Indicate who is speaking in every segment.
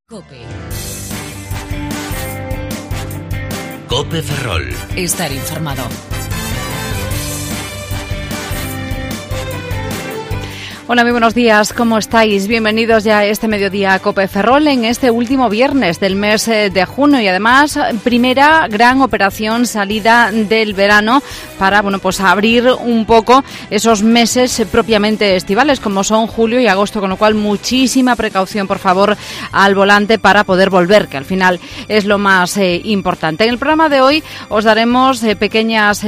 Speaker 1: COPE.
Speaker 2: COPE Ferrol.
Speaker 1: Estar informado.
Speaker 3: Hola, muy buenos días, ¿cómo estáis? Bienvenidos ya a este mediodía a COPE Ferrol en este último viernes del mes de junio y además primera gran operación salida del verano para, pues abrir un poco esos meses propiamente estivales como son julio y agosto, con lo cual muchísima precaución, por favor, al volante para poder volver, que al final es lo más importante. En el programa de hoy os daremos pequeñas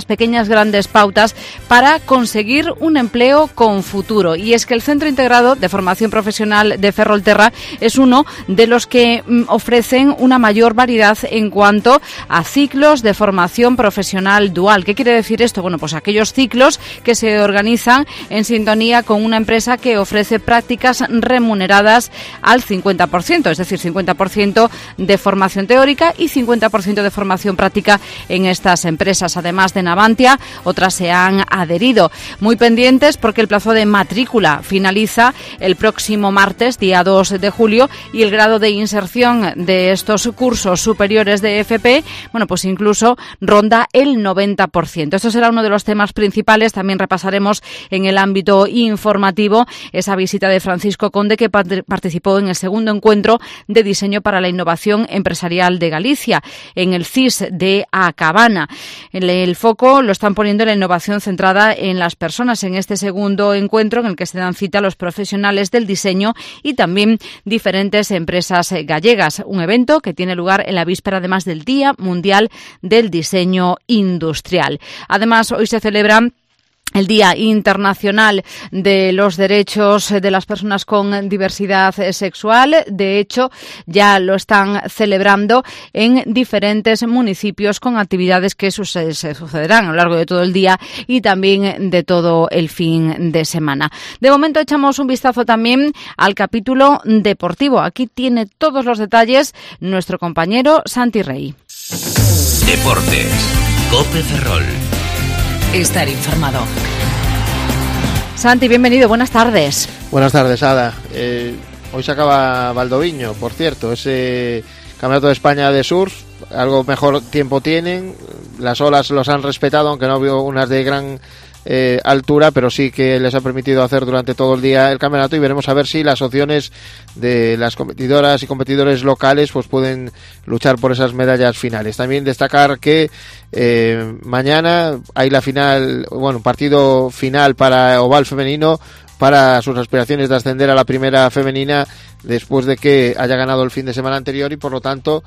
Speaker 3: grandes pautas para conseguir un empleo con futuro. Y es que el Centro Integrado de Formación Profesional de Ferrolterra es uno de los que ofrecen una mayor variedad en cuanto a ciclos de formación profesional dual. ¿Qué quiere decir esto? Bueno, pues aquellos ciclos que se organizan en sintonía con una empresa que ofrece prácticas remuneradas al 50%, es decir, 50% de formación teórica y 50% de formación práctica en estas empresas. Además de Navantia, otras se han adherido. Muy pendientes porque el plazo de matrícula finaliza el próximo martes, día 2 de julio, y el grado de inserción de estos cursos superiores de FP, pues incluso ronda el 90%. Esto será uno de los temas principales. También repasaremos en el ámbito informativo esa visita de Francisco Conde, que participó en el segundo encuentro de diseño para la innovación empresarial de Galicia, en el CIS de Acabana. El foco lo están poniendo en la innovación centrada en las personas en este segundo encuentro, en el que se dan cita a los profesionales del diseño y también diferentes empresas gallegas. Un evento que tiene lugar en la víspera, además del Día Mundial del Diseño Industrial. Además, hoy se celebra el Día Internacional de los Derechos de las Personas con Diversidad Sexual. De hecho, ya lo están celebrando en diferentes municipios con actividades que se sucederán a lo largo de todo el día y también de todo el fin de semana. De momento echamos un vistazo también al capítulo deportivo. Aquí tiene todos los detalles nuestro compañero Santi Rey.
Speaker 2: Deportes. COPE Ferrol.
Speaker 1: Estar informado.
Speaker 3: Santi, bienvenido, buenas tardes.
Speaker 4: Buenas tardes, Ada. Hoy se acaba Valdoviño, por cierto, ese Campeonato de España de surf. Algo mejor tiempo tienen, las olas los han respetado, aunque no veo unas de gran altura, pero sí que les ha permitido hacer durante todo el día el campeonato, y veremos a ver si las opciones de las competidoras y competidores locales pues pueden luchar por esas medallas finales. También destacar que mañana hay la final, un partido final para oval femenino para sus aspiraciones de ascender a la primera femenina después de que haya ganado el fin de semana anterior, y por lo tanto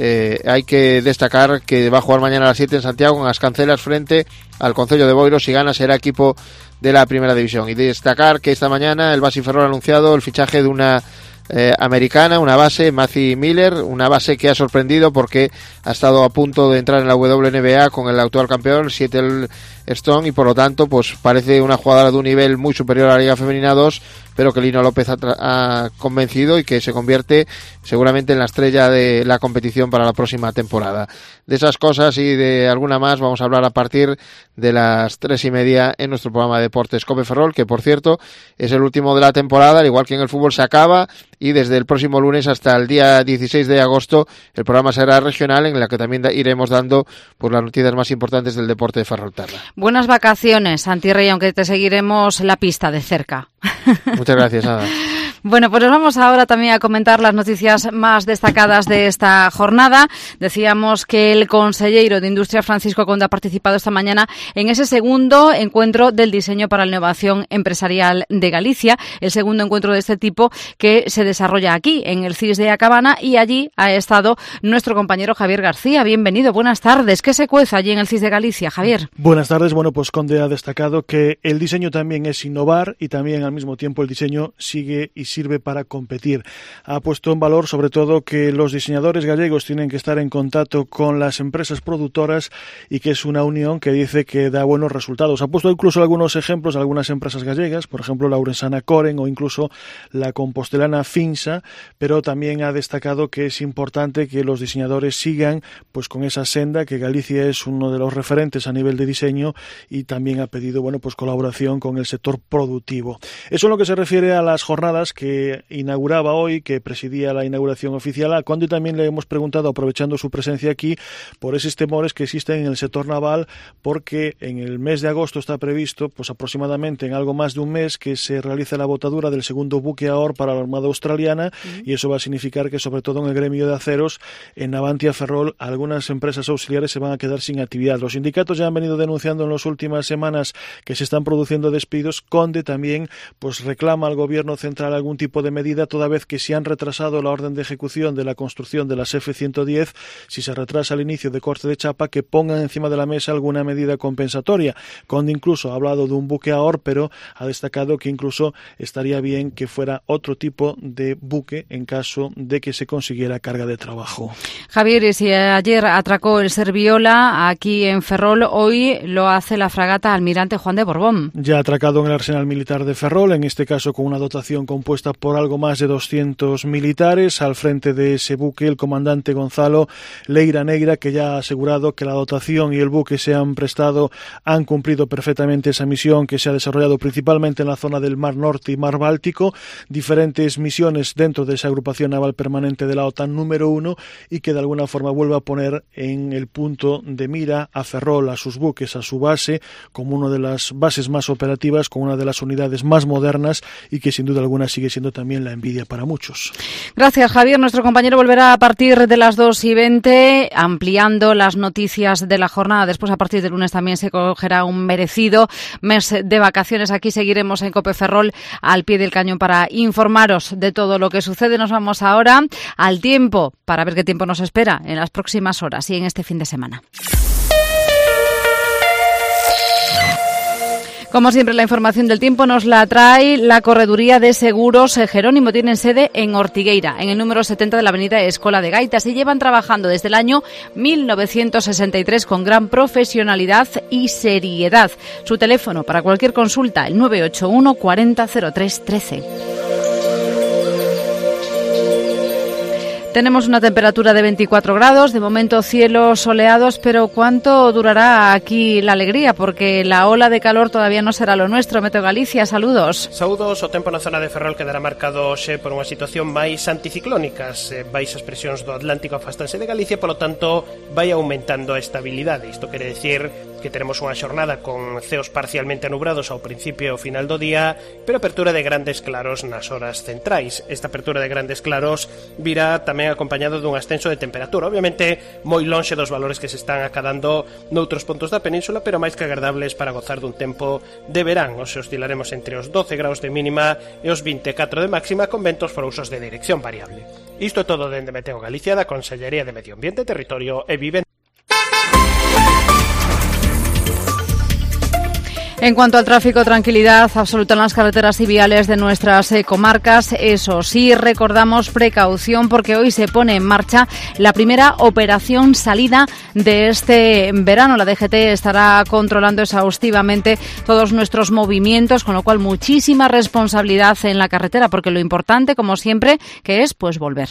Speaker 4: hay que destacar que va a jugar mañana a las 7 en Santiago con Ascancelas frente al Concello de Boiro. Si gana será equipo de la primera división. Y destacar que esta mañana el Basi Ferrol ha anunciado el fichaje de una americana, una base, Matthew Miller, una base que ha sorprendido porque ha estado a punto de entrar en la WNBA con el actual campeón Seattle Storm, y por lo tanto pues parece una jugadora de un nivel muy superior a la Liga Femenina 2, pero que Lino López ha convencido y que se convierte seguramente en la estrella de la competición para la próxima temporada. De esas cosas y de alguna más vamos a hablar a partir de las 3:30 en nuestro programa de Deportes COPE Ferrol, que por cierto es el último de la temporada. Al igual que en el fútbol se acaba, y desde el próximo lunes hasta el día 16 de agosto el programa será regional, en la que también iremos dando pues las noticias más importantes del deporte de Ferrolterra.
Speaker 3: Buenas vacaciones, Santi Rey, aunque te seguiremos la pista de cerca.
Speaker 4: Muchas gracias, Ada.
Speaker 3: Bueno, pues nos vamos ahora también a comentar las noticias más destacadas de esta jornada. Decíamos que el consejero de Industria, Francisco Conde, ha participado esta mañana en ese segundo encuentro del diseño para la innovación empresarial de Galicia, el segundo encuentro de este tipo que se desarrolla aquí, en el CIS de Acabana, y allí ha estado nuestro compañero Javier García. Bienvenido, buenas tardes. ¿Qué se cuece allí en el CIS de Galicia, Javier?
Speaker 5: Buenas tardes. Bueno, pues Conde ha destacado que el diseño también es innovar, y también al mismo tiempo el diseño sigue y sirve para competir. Ha puesto en valor sobre todo que los diseñadores gallegos tienen que estar en contacto con las empresas productoras, y que es una unión que dice que da buenos resultados. Ha puesto incluso algunos ejemplos de algunas empresas gallegas, por ejemplo la Urensana Coren o incluso la compostelana Finsa, pero también ha destacado que es importante que los diseñadores sigan pues con esa senda, que Galicia es uno de los referentes a nivel de diseño, y también ha pedido pues colaboración con el sector productivo. Eso en lo que se refiere a las jornadas, que inauguraba hoy, que presidía la inauguración oficial, a Conde también le hemos preguntado, aprovechando su presencia aquí, por esos temores que existen en el sector naval, porque en el mes de agosto está previsto, pues aproximadamente en algo más de un mes, que se realice la botadura del segundo buque Ahor para la Armada Australiana, y eso va a significar que, sobre todo en el gremio de aceros, en Navantia Ferrol, algunas empresas auxiliares se van a quedar sin actividad. Los sindicatos ya han venido denunciando en las últimas semanas que se están produciendo despidos. Conde también pues reclama al gobierno central algún tipo de medida, toda vez que si han retrasado la orden de ejecución de la construcción de las F-110, si se retrasa el inicio de corte de chapa, que pongan encima de la mesa alguna medida compensatoria. Conde incluso ha hablado de un buque Ahor, pero ha destacado que incluso estaría bien que fuera otro tipo de buque en caso de que se consiguiera carga de trabajo.
Speaker 3: Javier, y si ayer atracó el Serviola aquí en Ferrol, hoy lo hace la fragata Almirante Juan de Borbón.
Speaker 5: Ya ha atracado en el Arsenal Militar de Ferrol, en este caso con una dotación compuesta por algo más de 200 militares. Al frente de ese buque, el comandante Gonzalo Leira Negra, que ya ha asegurado que la dotación y el buque se han prestado, han cumplido perfectamente esa misión, que se ha desarrollado principalmente en la zona del Mar Norte y Mar Báltico, diferentes misiones dentro de esa agrupación naval permanente de la OTAN número 1, y que de alguna forma vuelve a poner en el punto de mira a Ferrol, a sus buques, a su base, como una de las bases más operativas, con una de las unidades más modernas, y que sin duda alguna sigue siendo también la envidia para muchos.
Speaker 3: Gracias, Javier. Nuestro compañero volverá a partir de las 2:20, ampliando las noticias de la jornada. Después, a partir del lunes, también se cogerá un merecido mes de vacaciones. Aquí seguiremos en COPE Ferrol al pie del cañón para informaros de todo lo que sucede. Nos vamos ahora al tiempo, para ver qué tiempo nos espera en las próximas horas y en este fin de semana. Como siempre, la información del tiempo nos la trae la Correduría de Seguros Jerónimo. Tienen sede en Ortigueira, en el número 70 de la avenida Escola de Gaitas, y llevan trabajando desde el año 1963 con gran profesionalidad y seriedad. Su teléfono para cualquier consulta, el 981 40 03 13. Tenemos una temperatura de 24 grados, de momento cielos soleados, pero ¿cuánto durará aquí la alegría? Porque la ola de calor todavía no será lo nuestro. Meteo Galicia, saludos.
Speaker 6: Saúdos, o tempo na zona de Ferrol quedará marcado hoxe por unha situación máis anticiclónica. Baixas presións do Atlántico afastanse de Galicia, polo tanto vai aumentando a estabilidade. Isto quere decir que teremos unha xornada con ceos parcialmente nubrados ao principio e ao final do día, pero apertura de grandes claros nas horas centrais. Esta apertura de grandes claros virá tamén acompañado dun ascenso de temperatura, obviamente moi lonxe dos valores que se están acadando noutros puntos da península, pero máis que agradables para gozar dun tempo de verán. Os oscilaremos entre os 12 graus de mínima e os 24 de máxima, con ventos frouxos de dirección variable. Isto é todo dende Meteo Galicia, da Consellería de Medio Ambiente, Territorio e Vivienda.
Speaker 3: En cuanto al tráfico, tranquilidad absoluta en las carreteras y viales de nuestras comarcas. Eso sí, recordamos precaución, porque hoy se pone en marcha la primera operación salida de este verano. La DGT estará controlando exhaustivamente todos nuestros movimientos, con lo cual muchísima responsabilidad en la carretera, porque lo importante, como siempre, que es pues volver.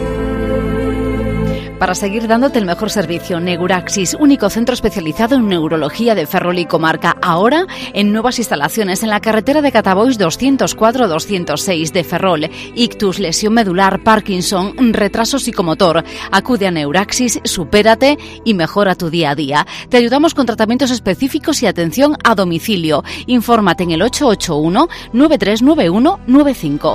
Speaker 3: Para seguir dándote el mejor servicio, Neuraxis, único centro especializado en neurología de Ferrol y comarca, ahora en nuevas instalaciones en la carretera de Catabois 204-206 de Ferrol. Ictus, lesión medular, Parkinson, retraso psicomotor. Acude a Neuraxis, supérate y mejora tu día a día. Te ayudamos con tratamientos específicos y atención a domicilio. Infórmate en el 881-9391-95.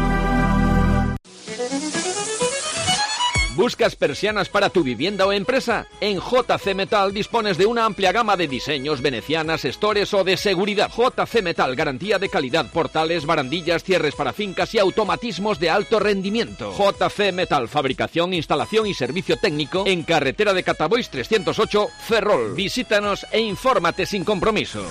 Speaker 7: ¿Buscas persianas para tu vivienda o empresa? En JC Metal dispones de una amplia gama de diseños, venecianas, stores o de seguridad. JC Metal, garantía de calidad, portales, barandillas, cierres para fincas y automatismos de alto rendimiento. JC Metal, fabricación, instalación y servicio técnico en carretera de Catabois 308, Ferrol. Visítanos e infórmate sin compromiso.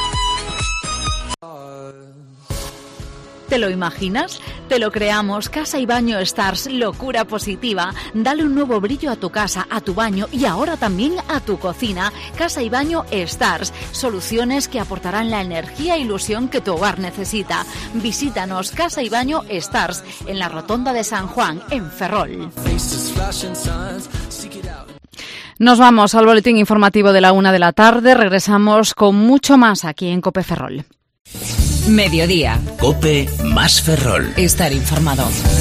Speaker 3: ¿Te lo imaginas? Te lo creamos. Casa y Baño Stars, locura positiva. Dale un nuevo brillo a tu casa, a tu baño y ahora también a tu cocina. Casa y Baño Stars, soluciones que aportarán la energía e ilusión que tu hogar necesita. Visítanos, Casa y Baño Stars, en la Rotonda de San Juan, en Ferrol. Nos vamos al boletín informativo de la 1 de la tarde. Regresamos con mucho más aquí en COPE Ferrol.
Speaker 1: Mediodía.
Speaker 2: COPE más Ferrol.
Speaker 1: Estar informado.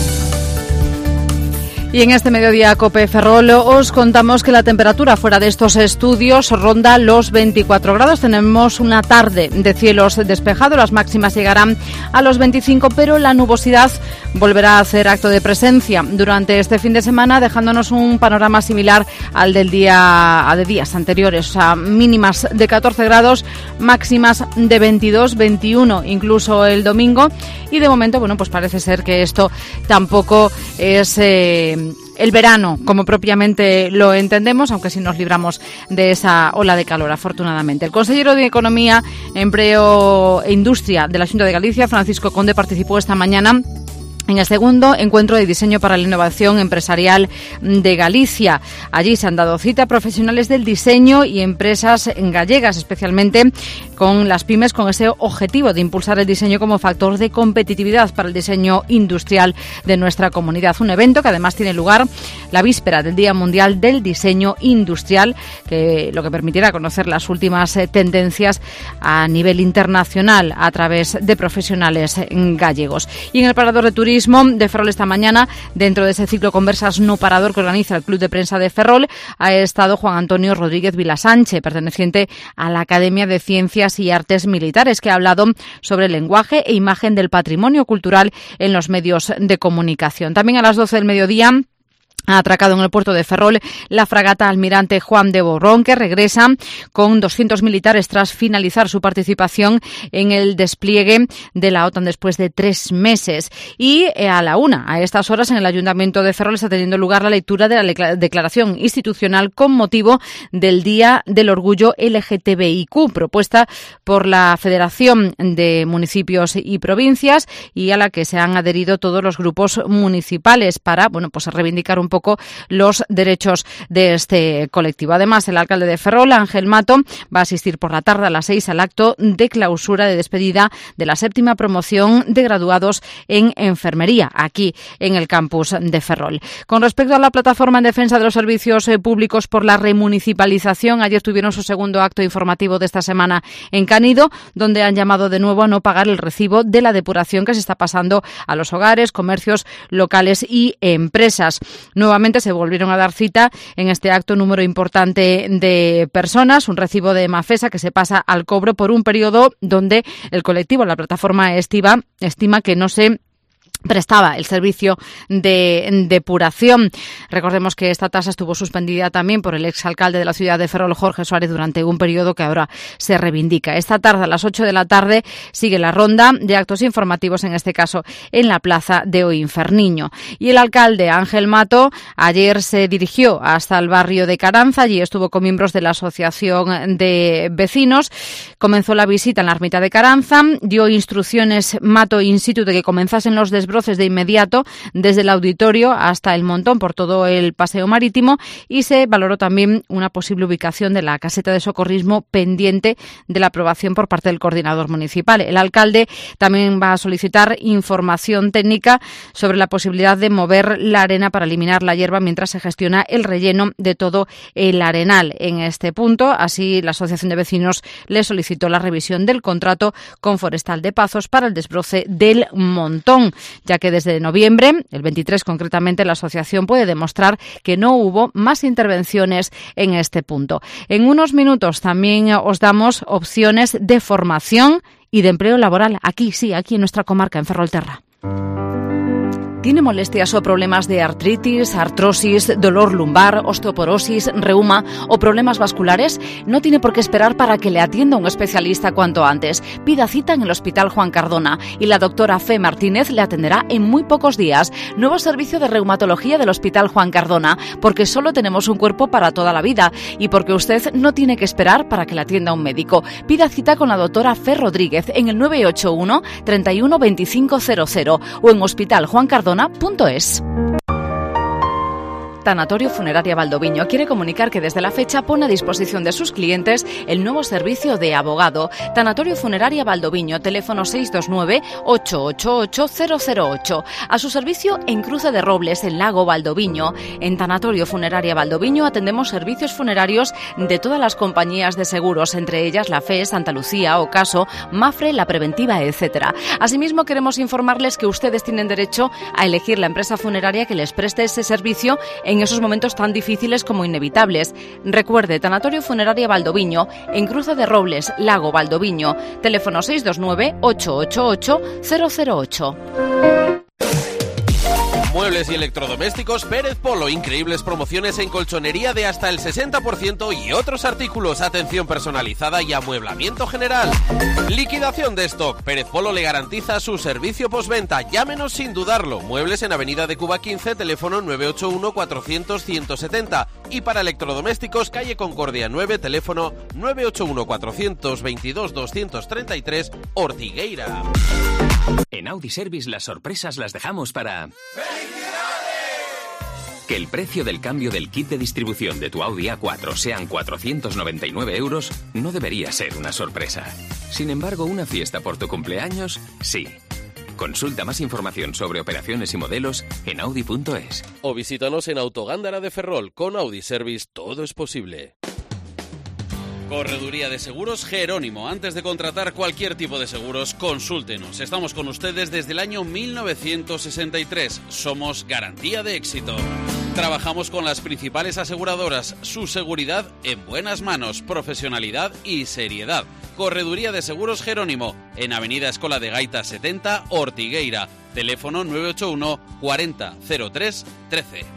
Speaker 3: Y en este mediodía COPE Ferrol os contamos que la temperatura fuera de estos estudios ronda los 24 grados. Tenemos una tarde de cielos despejados, las máximas llegarán a los 25, pero la nubosidad volverá a hacer acto de presencia durante este fin de semana, dejándonos un panorama similar al del día de días anteriores, o sea, mínimas de 14 grados, máximas de 22, 21, incluso el domingo. Y de momento, bueno, pues parece ser que esto tampoco es el verano, como propiamente lo entendemos, aunque sí nos libramos de esa ola de calor, afortunadamente. El consejero de Economía, Empleo e Industria de la Xunta de Galicia, Francisco Conde, participó esta mañana en el segundo encuentro de diseño para la innovación empresarial de Galicia. Allí se han dado cita a profesionales del diseño y empresas gallegas, especialmente con las pymes, con ese objetivo de impulsar el diseño como factor de competitividad para el diseño industrial de nuestra comunidad. Un evento que además tiene lugar la víspera del Día Mundial del Diseño Industrial, lo que permitirá conocer las últimas tendencias a nivel internacional a través de profesionales gallegos. Y en el Parador de Turismo de Ferrol esta mañana, dentro de ese ciclo Conversas No Parador que organiza el Club de Prensa de Ferrol, ha estado Juan Antonio Rodríguez Vilasánchez, perteneciente a la Academia de Ciencias y Artes Militares, que ha hablado sobre el lenguaje e imagen del patrimonio cultural en los medios de comunicación. También a las 12 del mediodía ha atracado en el puerto de Ferrol la fragata Almirante Juan de Borrón, que regresa con 200 militares tras finalizar su participación en el despliegue de la OTAN después de 3 meses. Y a la 1, a estas horas, en el Ayuntamiento de Ferrol está teniendo lugar la lectura de la declaración institucional con motivo del Día del Orgullo LGTBIQ, propuesta por la Federación de Municipios y Provincias, y a la que se han adherido todos los grupos municipales para, bueno, pues reivindicar un poco los derechos de este colectivo. Además, el alcalde de Ferrol, Ángel Mato, va a asistir por la tarde a las 6 al acto de clausura de despedida de la 7ª promoción de graduados en enfermería, aquí en el campus de Ferrol. Con respecto a la plataforma en defensa de los servicios públicos por la remunicipalización, ayer tuvieron su segundo acto informativo de esta semana en Canido, donde han llamado de nuevo a no pagar el recibo de la depuración que se está pasando a los hogares, comercios locales y empresas. Nuevamente se volvieron a dar cita en este acto número importante de personas, un recibo de Mafesa que se pasa al cobro por un periodo donde el colectivo, la plataforma estima que no se prestaba el servicio de depuración. Recordemos que esta tasa estuvo suspendida también por el exalcalde de la ciudad de Ferrol, Jorge Suárez, durante un periodo que ahora se reivindica. Esta tarde, a las 8 de la tarde, sigue la ronda de actos informativos, en este caso en la plaza de Oinferniño. Y el alcalde, Ángel Mato, ayer se dirigió hasta el barrio de Caranza. Allí estuvo con miembros de la Asociación de Vecinos. Comenzó la visita en la ermita de Caranza. Dio instrucciones Mato in situ de que comenzasen los desbrozes de inmediato desde el auditorio hasta el Montón por todo el paseo marítimo, y se valoró también una posible ubicación de la caseta de socorrismo pendiente de la aprobación por parte del coordinador municipal. El alcalde también va a solicitar información técnica sobre la posibilidad de mover la arena para eliminar la hierba mientras se gestiona el relleno de todo el arenal. En este punto, así, la Asociación de Vecinos le solicitó la revisión del contrato con Forestal de Pazos para el desbroce del Montón, ya que desde noviembre, el 23 concretamente, la asociación puede demostrar que no hubo más intervenciones en este punto. En unos minutos también os damos opciones de formación y de empleo laboral aquí en nuestra comarca, en Ferrolterra. ¿Tiene molestias o problemas de artritis, artrosis, dolor lumbar, osteoporosis, reuma o problemas vasculares? No tiene por qué esperar para que le atienda un especialista cuanto antes. Pida cita en el Hospital Juan Cardona y la doctora Fe Martínez le atenderá en muy pocos días. Nuevo servicio de reumatología del Hospital Juan Cardona, porque solo tenemos un cuerpo para toda la vida y porque usted no tiene que esperar para que le atienda un médico. Pida cita con la doctora Fe Rodríguez en el 981 31 2500 o en hospitaljuancardona.es. Tanatorio Funeraria Valdoviño quiere comunicar que desde la fecha pone a disposición de sus clientes el nuevo servicio de abogado. Tanatorio Funeraria Valdoviño, teléfono 629-888-008. A su servicio en Cruce de Robles, en Lago Valdoviño. En Tanatorio Funeraria Valdoviño atendemos servicios funerarios de todas las compañías de seguros, entre ellas la FE, Santa Lucía, Ocaso, Mafre, La Preventiva, etc. Asimismo, queremos informarles que ustedes tienen derecho a elegir la empresa funeraria que les preste ese servicio en esos momentos tan difíciles como inevitables. Recuerde, Tanatorio Funeraria Valdoviño, en Cruce de Robles, Lago Valdoviño, teléfono 629-888-008.
Speaker 8: Muebles y electrodomésticos Pérez Polo. Increíbles promociones en colchonería de hasta el 60% y otros artículos. Atención personalizada y amueblamiento general. Liquidación de stock. Pérez Polo le garantiza su servicio postventa. Llámenos sin dudarlo. Muebles en Avenida de Cuba 15, teléfono 981-400-170. Y para electrodomésticos, calle Concordia 9, teléfono 981-422-233, Ortigueira.
Speaker 2: En Audi Service las sorpresas las dejamos para... Que el precio del cambio del kit de distribución de tu Audi A4 sean 499 € no debería ser una sorpresa. Sin embargo, una fiesta por tu cumpleaños, sí. Consulta más información sobre operaciones y modelos en Audi.es.
Speaker 8: O visítanos en Autogándara de Ferrol. Con Audi Service todo es posible. Correduría de Seguros Jerónimo. Antes de contratar cualquier tipo de seguros, consúltenos. Estamos con ustedes desde el año 1963. Somos garantía de éxito. Trabajamos con las principales aseguradoras. Su seguridad en buenas manos, profesionalidad y seriedad. Correduría de Seguros Jerónimo, en Avenida Escola de Gaita 70, Ortigueira. Teléfono 981 40 03 13.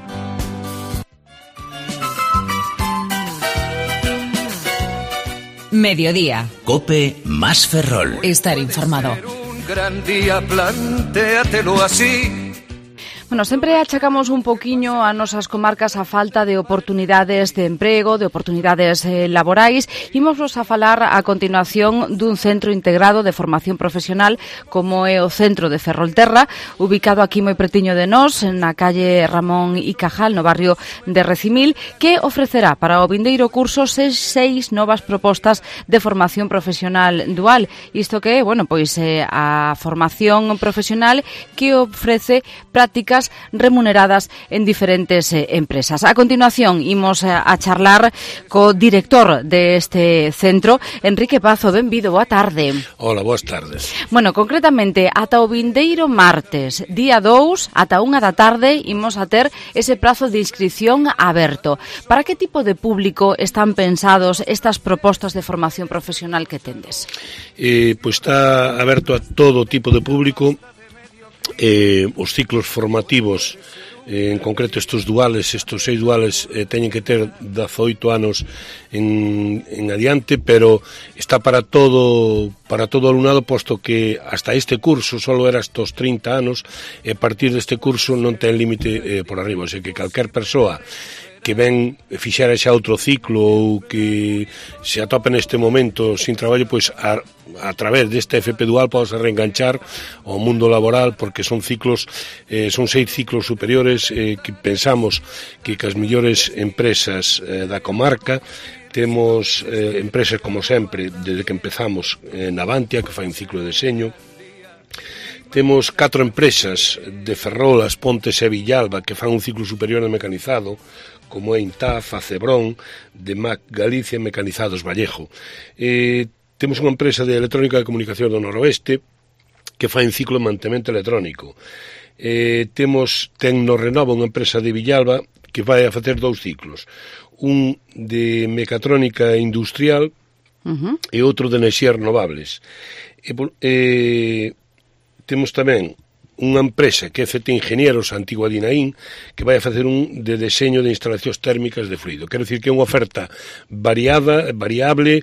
Speaker 1: Mediodía.
Speaker 2: COPE más Ferrol.
Speaker 1: Estar informado.
Speaker 9: Un gran día, plantéatelo así.
Speaker 3: Bueno, sempre achacamos un poquiño a nosas comarcas a falta de oportunidades de emprego, de oportunidades laborais. Imosvos a falar a continuación dun centro integrado de formación profesional como é o Centro de Ferrolterra, ubicado aquí moi pretiño de nós, na calle Ramón y Cajal, no barrio de Recimil, que ofrecerá para o vindeiro curso 6 novas propostas de formación profesional dual. Isto que é, bueno, pois a formación profesional que ofrece prácticas remuneradas en diferentes empresas. A continuación, imos a charlar co director deste centro, Enrique Pazo. Benvido, boa tarde.
Speaker 10: Hola, boas tardes.
Speaker 3: Bueno, concretamente, ata o vindeiro martes, día 2, ata 1 da tarde, imos a ter ese prazo de inscripción aberto. Para que tipo de público están pensados estas propostas de formación profesional que tendes?
Speaker 10: Pois está aberto a todo tipo de público. Os ciclos formativos, en concreto estes 6 duales teñen que ter 18 anos en adiante, pero está para todo o alumnado, posto que hasta este curso solo era hasta os 30 anos, e a partir deste curso non ten límite por arriba, o sea que calquer persoa que ven fixar xa outro ciclo ou que se atopa neste momento sin traballo, pois a través deste FP Dual pode reenganchar ao mundo laboral, porque son ciclos, son 6 ciclos superiores que pensamos que as mellores empresas da comarca. Temos empresas, como sempre, desde que empezamos, Navantia, que fai un ciclo de deseño. Temos 4 empresas de Ferrol, As Pontes e Villalba, que fan un ciclo superior de mecanizado, como é Intaf, Acebrón, de Mac Galicia e Mecanizados Vallejo. Temos unha empresa de electrónica de comunicación do Noroeste que fai un ciclo de mantemento electrónico. Temos Tecnorrenova, unha empresa de Villalba que vai a facer 2 ciclos. Un de mecatrónica industrial e outro de enerxías renovables. Temos tamén unha empresa que é FT Ingenieros, Antigua Dinaín, que vai a facer un de deseño de instalacións térmicas de fluido. Quero dicir que é unha oferta variable,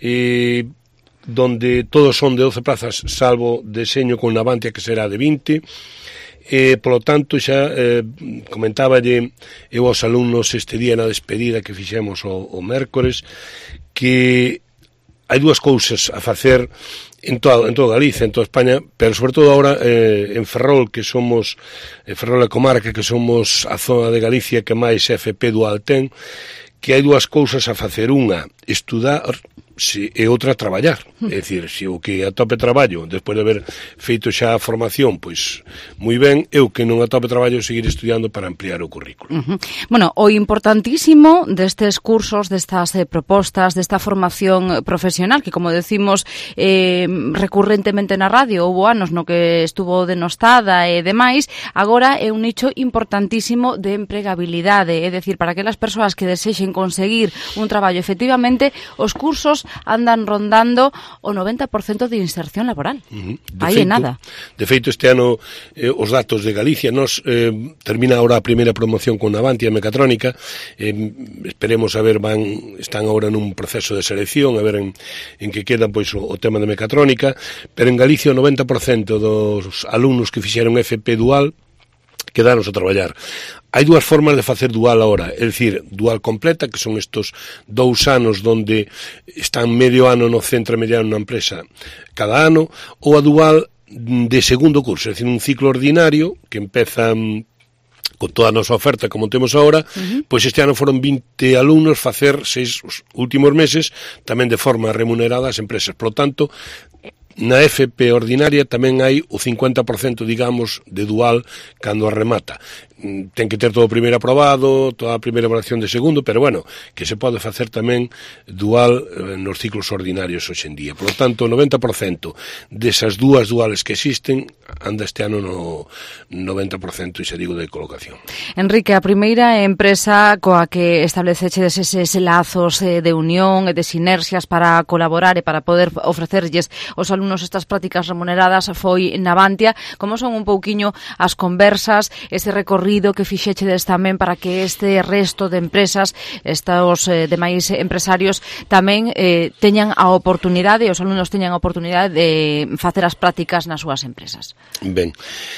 Speaker 10: donde todos son de 12 plazas, salvo deseño con Navantia, que será de 20. Polo tanto, xa comentáballe eu aos alumnos este día na despedida que fixemos o mércores, que hai 2 cousas a facer en toda Galicia, en toda España, pero sobre todo ahora en Ferrol, que somos Ferrol e comarca, que somos a zona de Galicia que máis FP dual ten, que hai dúas cousas a facer: unha, estudar, e outra, traballar. É dicir, se o que atope traballo despois de haber feito xa a formación, pois moi ben, e o que non atope traballo seguir estudiando para ampliar o currículo.
Speaker 3: Bueno, o importantísimo destes cursos, destas propostas, desta formación profesional, que como decimos recurrentemente na radio, houve anos no que estuvo denostada e demais, agora é un nicho importantísimo de empregabilidade, é dicir, para aquelas persoas que desexen conseguir un traballo efectivamente, os cursos andan rondando o 90% de inserción laboral. Aí é nada.
Speaker 10: De feito, este ano os datos de Galicia, nos termina ahora a primeira promoción con Navantia Mecatrónica, esperemos a ver, están agora nun proceso de selección, a ver en que queda pois o tema de mecatrónica, pero en Galicia o 90% dos alumnos que fixeron FP dual quedaron a traballar. Hai dúas formas de facer dual ahora, é dicir, dual completa, que son estos 2 anos donde están medio ano no centro mediano na empresa cada ano, ou a dual de segundo curso, é dicir, un ciclo ordinario que empeza con toda a nosa oferta como temos agora, pois este ano foron 20 alumnos facer 6 últimos meses tamén de forma remunerada as empresas. Por lo tanto, na FP ordinaria tamén hai o 50%, digamos, de dual cando a remata. Ten que ter todo o primeiro aprobado, toda a primeira evaluación de segundo, pero bueno, que se pode facer tamén dual nos ciclos ordinarios hoxe en día. Por lo tanto, o 90% desas dúas duales que existen anda este ano no 90%, e se digo, de colocación.
Speaker 3: Enrique, a primeira empresa coa que estableceches eses lazos de unión e de sinerxias para colaborar e para poder ofrecerlles aos alumnos estas prácticas remuneradas foi Navantia. Como son un pouquiño as conversas, ese recorrido que fixechedes tamén para que este resto de empresas, estos demais empresarios, tamén teñan a oportunidade, os alumnos teñan a oportunidade de facer as prácticas nas súas empresas?
Speaker 10: Ben,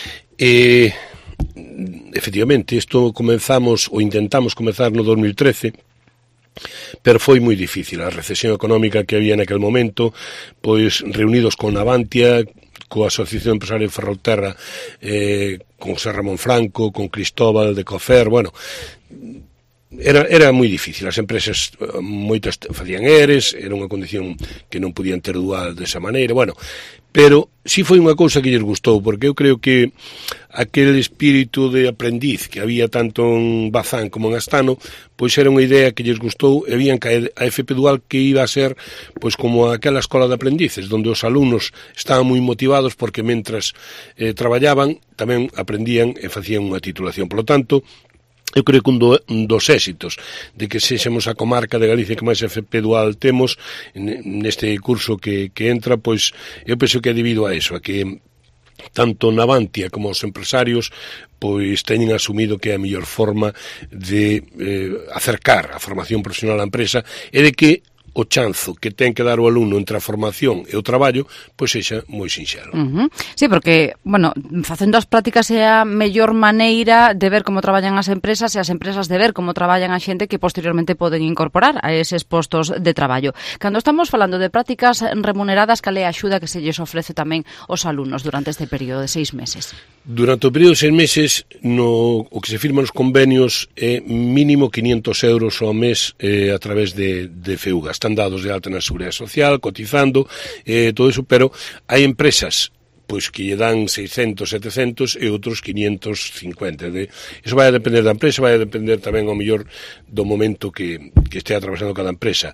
Speaker 10: efectivamente, isto comenzamos ou intentamos comenzar no 2013, pero foi moi difícil. A recesión económica que había naquele momento, pois reunidos con Navantia, coa Asociación Empresaria de Ferrolterra, con José Ramón Franco, con Cristóbal de Cofer, bueno, era moi difícil. As empresas moitas facían ERES, era unha condición que non podían ter dual desa maneira, bueno, pero si foi unha cousa que lles gustou, porque eu creo que aquel espírito de aprendiz que había tanto en Bazán como en Astano, pois era unha idea que lles gustou, e vían que a FP dual que iba a ser pois como aquela escola de aprendices, donde os alumnos estaban moi motivados porque mentras traballaban tamén aprendían e facían unha titulación. Por lo tanto, eu creo que un dos éxitos de que sexamos a comarca de Galicia que máis FP dual temos neste curso que entra, pois eu penso que é debido a eso, a que tanto Navantia como os empresarios pois teñen asumido que é a mellor forma de acercar a formación profesional á empresa e de que o chanzo que ten que dar o alumno entre a formación e o traballo, pois sexa moi sinxelo.
Speaker 3: Sí, porque, bueno, facendo as prácticas é a mellor maneira de ver como traballan as empresas e as empresas de ver como traballan a xente que posteriormente poden incorporar a eses postos de traballo. Cando estamos falando de prácticas remuneradas, cal é a axuda que se lles ofrece tamén aos alumnos durante este período de 6 meses?
Speaker 10: Durante o período de 6 meses, o que se firman os convenios é mínimo 500 euros ao mes a través de FEUGA. Están dados de alta na Seguridade Social, cotizando, todo eso, pero hai empresas pois que lle dan 600, 700 e outros 550. Iso vai a depender da empresa, vai a depender tamén ao mellor do momento que estea atravesando cada empresa.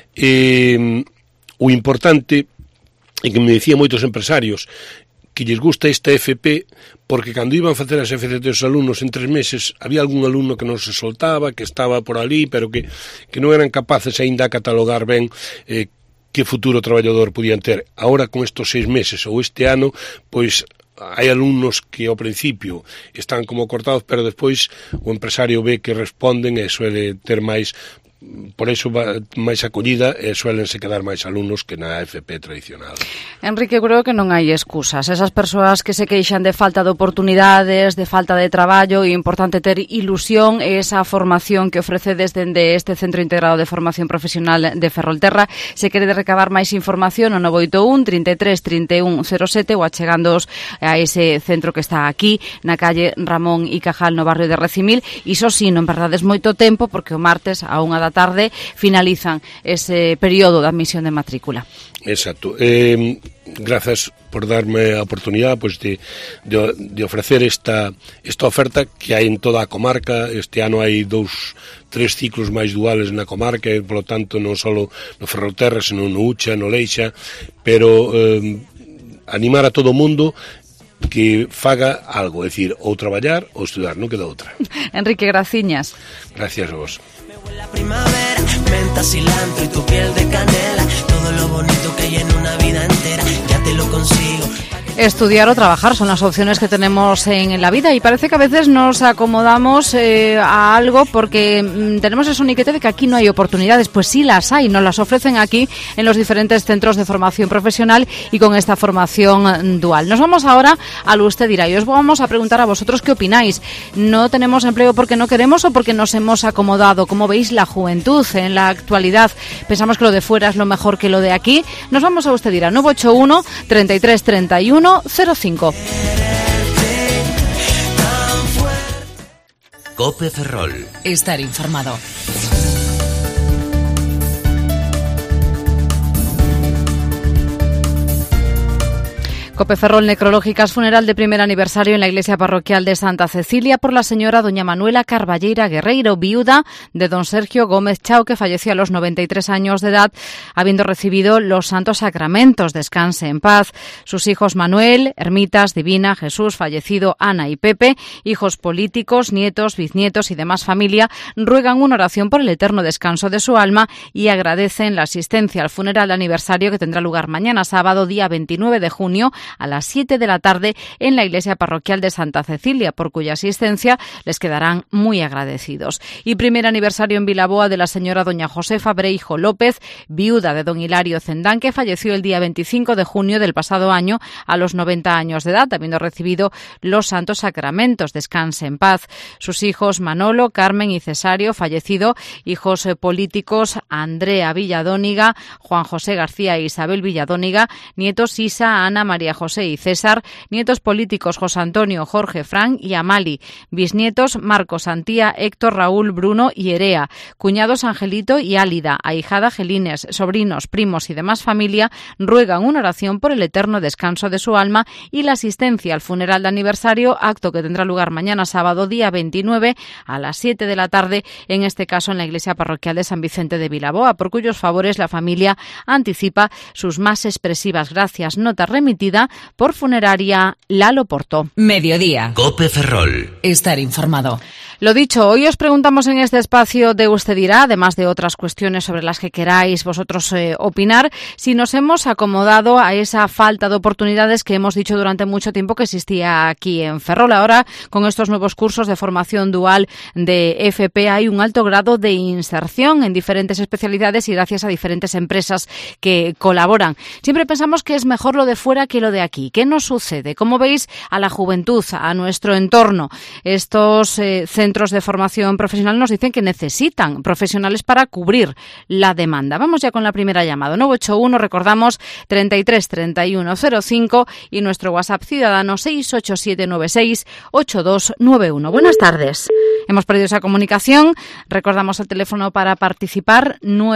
Speaker 10: O importante é que me dicían moitos empresarios que lles gusta esta FP porque cando iban a facer as FCT os alumnos en 3 meses había algún alumno que non se soltaba, que estaba por ali, pero que non eran capaces aínda a catalogar ben que futuro traballador podían ter. Agora con estos 6 meses ou este ano, pois hai alumnos que ao principio están como cortados, pero despois o empresario ve que responden e suele ter máis por iso máis acollida e suelense quedar máis alumnos que na FP tradicional.
Speaker 3: Enrique, creo que non hai excusas. Esas persoas que se queixan de falta de oportunidades, de falta de traballo, é importante ter ilusión e esa formación que ofrece desde este Centro Integrado de Formación Profesional de Ferrolterra. Se quere recabar máis información, o 981 33 31 07 ou achegándoos a ese centro que está aquí, na calle Ramón y Cajal, no barrio de Recimil. Iso sí, non perdades moito tempo, porque o martes a 1 da tarde finalizan ese período de admisión de matrícula.
Speaker 10: Exacto. Grazas por darme a oportunidade de ofrecer esta oferta que hai en toda a comarca. Este ano hai 3 ciclos máis duales na comarca, e, polo tanto, non só no Ferrolterra, senón no Ucha, no Leixa, pero animar a todo o mundo que faga algo, é dicir, ou traballar ou estudar, non queda outra.
Speaker 3: Enrique, graciñas.
Speaker 10: Gracias a vos.
Speaker 11: La primavera, menta, cilantro y tu piel de canela, todo lo bonito que hay en una vida entera, ya te lo consigo.
Speaker 3: Estudiar o trabajar son las opciones que tenemos en la vida, y parece que a veces nos acomodamos a algo porque tenemos ese uniquete de que aquí no hay oportunidades. Pues sí las hay, nos las ofrecen aquí en los diferentes centros de formación profesional y con esta formación dual. Nos vamos ahora al Usted dirá, y os vamos a preguntar a vosotros qué opináis. ¿No tenemos empleo porque no queremos o porque nos hemos acomodado? ¿Cómo veis la juventud en la actualidad? ¿Pensamos que lo de fuera es lo mejor que lo de aquí? Nos vamos a Usted dirá, 981 33 31 05.
Speaker 12: Cope Ferrol.
Speaker 1: Estar informado.
Speaker 3: Cope Ferrol, necrológicas, funeral de primer aniversario en la iglesia parroquial de Santa Cecilia por la señora doña Manuela Carballeira Guerreiro, viuda de don Sergio Gómez Chao, que falleció a los 93 años de edad, habiendo recibido los santos sacramentos. Descanse en paz. Sus hijos Manuel, Ermitas, Divina, Jesús, fallecido, Ana y Pepe, hijos políticos, nietos, bisnietos y demás familia, ruegan una oración por el eterno descanso de su alma y agradecen la asistencia al funeral de aniversario que tendrá lugar mañana sábado, día 29 de junio, a las 7 de la tarde en la iglesia parroquial de Santa Cecilia, por cuya asistencia les quedarán muy agradecidos. Y primer aniversario en Vilaboa de la señora doña Josefa Breijo López, viuda de don Hilario Cendán, que falleció el día 25 de junio del pasado año a los 90 años de edad, habiendo recibido los santos sacramentos. Descanse en paz. Sus hijos Manolo, Carmen y Cesario, fallecido, hijos políticos Andrea Villadóniga, Juan José García e Isabel Villadóniga, nietos Isa, Ana, María José y César, nietos políticos José Antonio, Jorge, Fran y Amali, bisnietos Marcos, Antía, Héctor, Raúl, Bruno y Erea, cuñados Angelito y Álida, ahijada Gelines, sobrinos, primos y demás familia, ruegan una oración por el eterno descanso de su alma y la asistencia al funeral de aniversario, acto que tendrá lugar mañana sábado, día 29, a las 7 de la tarde, en este caso en la iglesia parroquial de San Vicente de Vilaboa, por cuyos favores la familia anticipa sus más expresivas gracias. Nota remitida por Funeraria Lalo Porto.
Speaker 1: Mediodía.
Speaker 12: Cope Ferrol.
Speaker 1: Estar informado.
Speaker 3: Lo dicho, hoy os preguntamos en este espacio de Usted dirá, además de otras cuestiones sobre las que queráis vosotros opinar, si nos hemos acomodado a esa falta de oportunidades que hemos dicho durante mucho tiempo que existía aquí en Ferrol. Ahora, con estos nuevos cursos de formación dual de FP, hay un alto grado de inserción en diferentes especialidades y gracias a diferentes empresas que colaboran. Siempre pensamos que es mejor lo de fuera que lo de aquí. ¿Qué nos sucede? ¿Cómo veis a la juventud, a nuestro entorno? Estos centros de formación profesional nos dicen que necesitan profesionales para cubrir la demanda. Vamos ya con la primera llamada. 981, recordamos, 33 31 05 y nuestro WhatsApp ciudadano 68796 8291. Buenas tardes. Hemos perdido esa comunicación. Recordamos el teléfono para participar,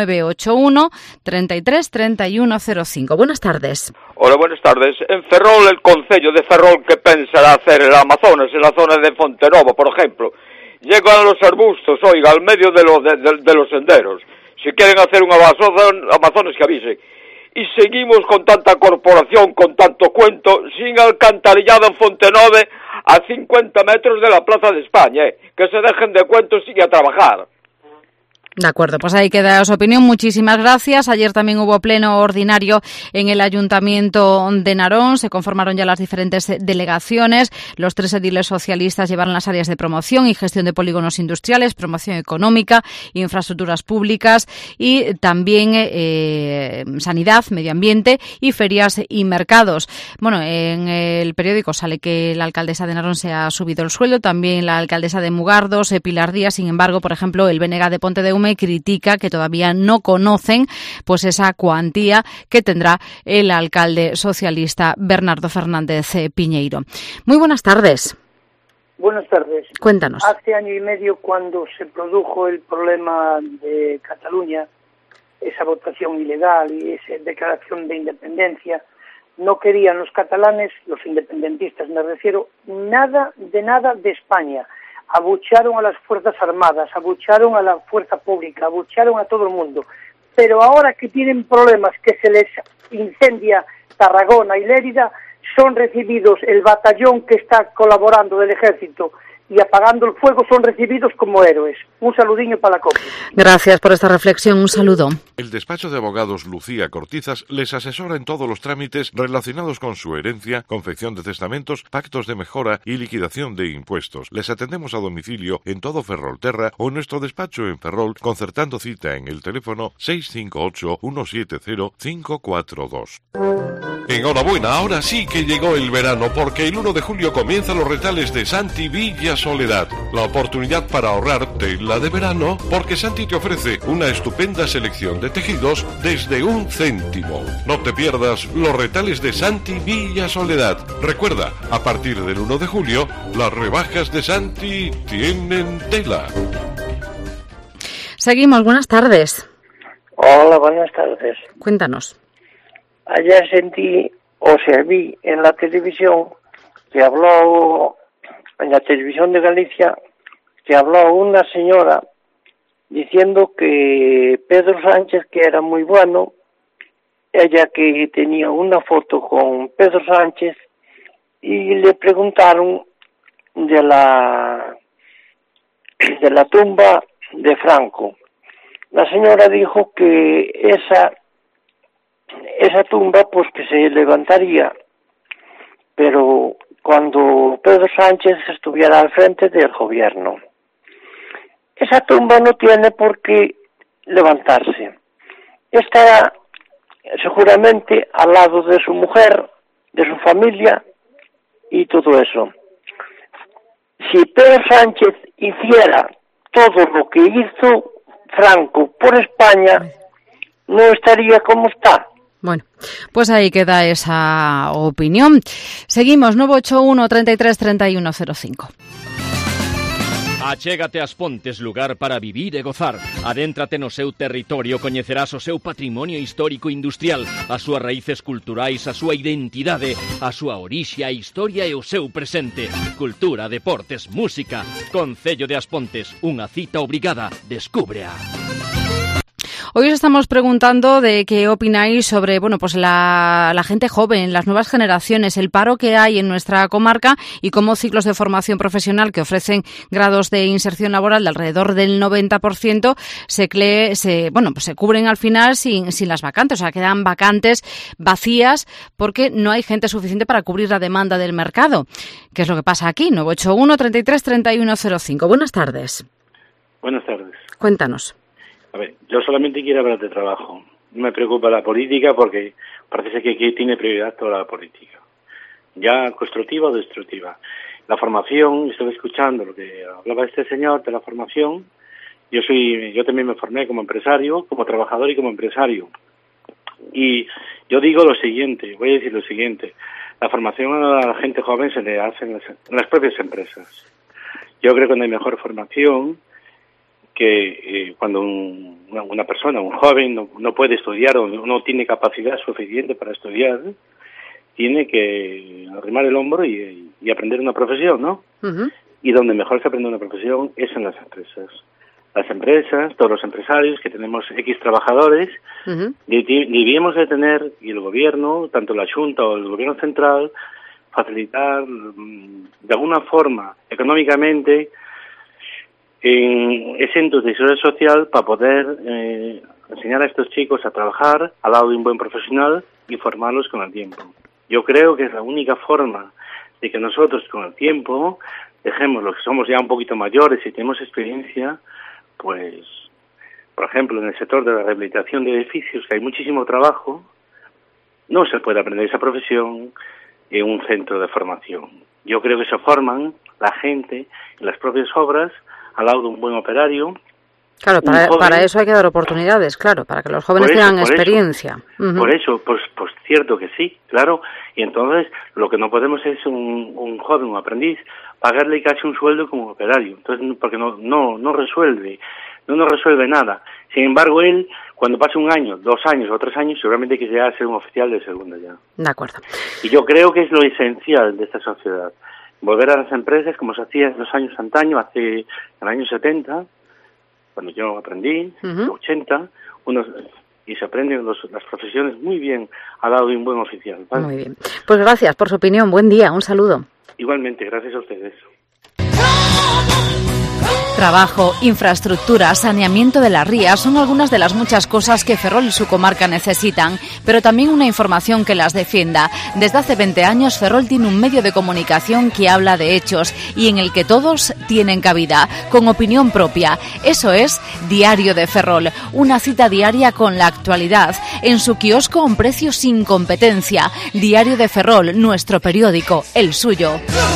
Speaker 3: 981 33 31 05. Buenas tardes.
Speaker 13: Hola, buenas tardes. En Ferrol, el concello de Ferrol, ¿qué pensará hacer en el Amazonas, en la zona de Fontenovo, por ejemplo? Llegan los arbustos, oiga, al medio de los senderos. Si quieren hacer un Amazonas, que avisen. Y seguimos con tanta corporación, con tanto cuento, sin alcantarillado en Fontenove, a 50 metros de la Plaza de España, Que se dejen de cuentos y a trabajar.
Speaker 3: De acuerdo, pues ahí queda su opinión. Muchísimas gracias. Ayer también hubo pleno ordinario en el Ayuntamiento de Narón. Se conformaron ya las diferentes delegaciones. Los 3 ediles socialistas llevaron las áreas de promoción y gestión de polígonos industriales, promoción económica, infraestructuras públicas y también sanidad, medio ambiente y ferias y mercados. Bueno, en el periódico sale que la alcaldesa de Narón se ha subido el sueldo, también la alcaldesa de Mugardos, Pilar Díaz. Sin embargo, por ejemplo, el BNG de Ponte de Hume critica que todavía no conocen pues esa cuantía que tendrá el alcalde socialista Bernardo Fernández Piñeiro. Muy buenas tardes.
Speaker 14: Buenas tardes.
Speaker 3: Cuéntanos.
Speaker 14: Hace año y medio, cuando se produjo el problema de Cataluña, esa votación ilegal y esa declaración de independencia, no querían los catalanes, los independentistas me refiero, nada de España. Abucharon a las Fuerzas Armadas, abucharon a la fuerza pública, abucharon a todo el mundo. Pero ahora que tienen problemas, que se les incendia Tarragona y Lérida, son recibidos, el batallón que está colaborando del ejército y apagando el fuego, son recibidos como héroes. Un saludinho para la COPE.
Speaker 3: Gracias por esta reflexión, un saludo.
Speaker 15: El despacho de abogados Lucía Cortizas les asesora en todos los trámites relacionados con su herencia, confección de testamentos, pactos de mejora y liquidación de impuestos. Les atendemos a domicilio en todo Ferrolterra o en nuestro despacho en Ferrol, concertando cita en el teléfono 658-170-542.
Speaker 16: Enhorabuena, ahora sí que llegó el verano, porque el 1 de julio comienzan los retales de Santi Villa Soledad. La oportunidad para ahorrar tela de verano, porque Santi te ofrece una estupenda selección de tejidos desde 1 céntimo. No te pierdas los retales de Santi Villa Soledad. Recuerda, a partir del 1 de julio, las rebajas de Santi tienen tela.
Speaker 3: Seguimos, buenas tardes.
Speaker 14: Hola, buenas tardes.
Speaker 3: Cuéntanos.
Speaker 14: Ayer vi en la televisión que habló, en la televisión de Galicia, que habló una señora diciendo que Pedro Sánchez, que era muy bueno, ella que tenía una foto con Pedro Sánchez, y le preguntaron de la tumba de Franco. La señora dijo que esa tumba pues que se levantaría, pero cuando Pedro Sánchez estuviera al frente del gobierno. Esa tumba no tiene por qué levantarse. Estará seguramente al lado de su mujer, de su familia y todo eso. Si Pedro Sánchez hiciera todo lo que hizo Franco por España, no estaría como está.
Speaker 3: Bueno, pues ahí queda esa opinión. Seguimos, 981 33 31 05.
Speaker 7: Achégate ás Pontes, lugar para vivir e gozar. Adéntrate no seu territorio, coñecerás o seu patrimonio histórico industrial, as súas raíces culturais, a súa identidade, a súa orixe, a historia e o seu presente. Cultura, deportes, música. Concello de As Pontes, unha cita obrigada. Descúbrea.
Speaker 3: Hoy os estamos preguntando de qué opináis sobre, bueno, pues la gente joven, las nuevas generaciones, el paro que hay en nuestra comarca y cómo ciclos de formación profesional que ofrecen grados de inserción laboral de alrededor del 90% se cubren al final sin las vacantes, o sea, quedan vacantes vacías porque no hay gente suficiente para cubrir la demanda del mercado. ¿Qué es lo que pasa aquí? 981 33 31 05. Buenas tardes.
Speaker 17: Buenas tardes.
Speaker 3: Cuéntanos.
Speaker 17: A ver, yo solamente quiero hablar de trabajo. No me preocupa la política porque parece que aquí tiene prioridad toda la política. Ya constructiva o destructiva. La formación, estuve escuchando lo que hablaba este señor de la formación. Yo también me formé como empresario, como trabajador y como empresario. Y yo digo lo siguiente, voy a decir lo siguiente. La formación a la gente joven se le hace en las propias empresas. Yo creo que no hay mejor formación que cuando una persona, un joven, no puede estudiar o no tiene capacidad suficiente para estudiar, tiene que arrimar el hombro y aprender una profesión, ¿no? Uh-huh. Y donde mejor se aprende una profesión es en las empresas. Las empresas, todos los empresarios que tenemos X trabajadores, uh-huh, debíamos de tener, y el gobierno, tanto la Junta o el gobierno central, facilitar de alguna forma económicamente exentos de seguridad social para poder enseñar a estos chicos a trabajar al lado de un buen profesional y formarlos con el tiempo. Yo creo que es la única forma de que nosotros con el tiempo dejemos los que somos ya un poquito mayores y tenemos experiencia, pues, por ejemplo, en el sector de la rehabilitación de edificios, que hay muchísimo trabajo, no se puede aprender esa profesión en un centro de formación. Yo creo que se forman la gente en las propias obras al lado de un buen operario.
Speaker 3: Claro, para eso hay que dar oportunidades, claro, para que los jóvenes tengan experiencia.
Speaker 17: Por eso, pues cierto que sí, claro. Y entonces lo que no podemos es un joven, un aprendiz, pagarle casi un sueldo como operario. Entonces, porque no nos resuelve nada. Sin embargo, él, cuando pase 1 año, 2 años o 3 años, seguramente quisiera ser un oficial de segunda ya.
Speaker 3: De acuerdo.
Speaker 17: Y yo creo que es lo esencial de esta sociedad. Volver a las empresas como se hacía en los años antaño, en el año 70, cuando yo aprendí, 80, y se aprenden las profesiones muy bien al lado de un buen oficial, ¿vale?
Speaker 3: Muy bien. Pues gracias por su opinión. Buen día. Un saludo.
Speaker 17: Igualmente, gracias a ustedes.
Speaker 3: Trabajo, infraestructura, saneamiento de las rías son algunas de las muchas cosas que Ferrol y su comarca necesitan, pero también una información que las defienda. Desde hace 20 años Ferrol tiene un medio de comunicación que habla de hechos y en el que todos tienen cabida, con opinión propia. Eso es Diario de Ferrol, una cita diaria con la actualidad, en su kiosco a un precio sin competencia. Diario de Ferrol, nuestro periódico, el suyo.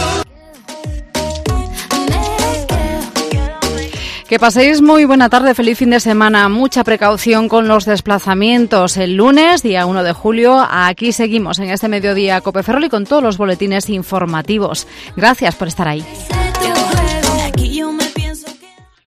Speaker 3: Que paséis muy buena tarde, feliz fin de semana, mucha precaución con los desplazamientos. El lunes, día 1 de julio, aquí seguimos en este mediodía Cope Ferrol y con todos los boletines informativos. Gracias por estar ahí.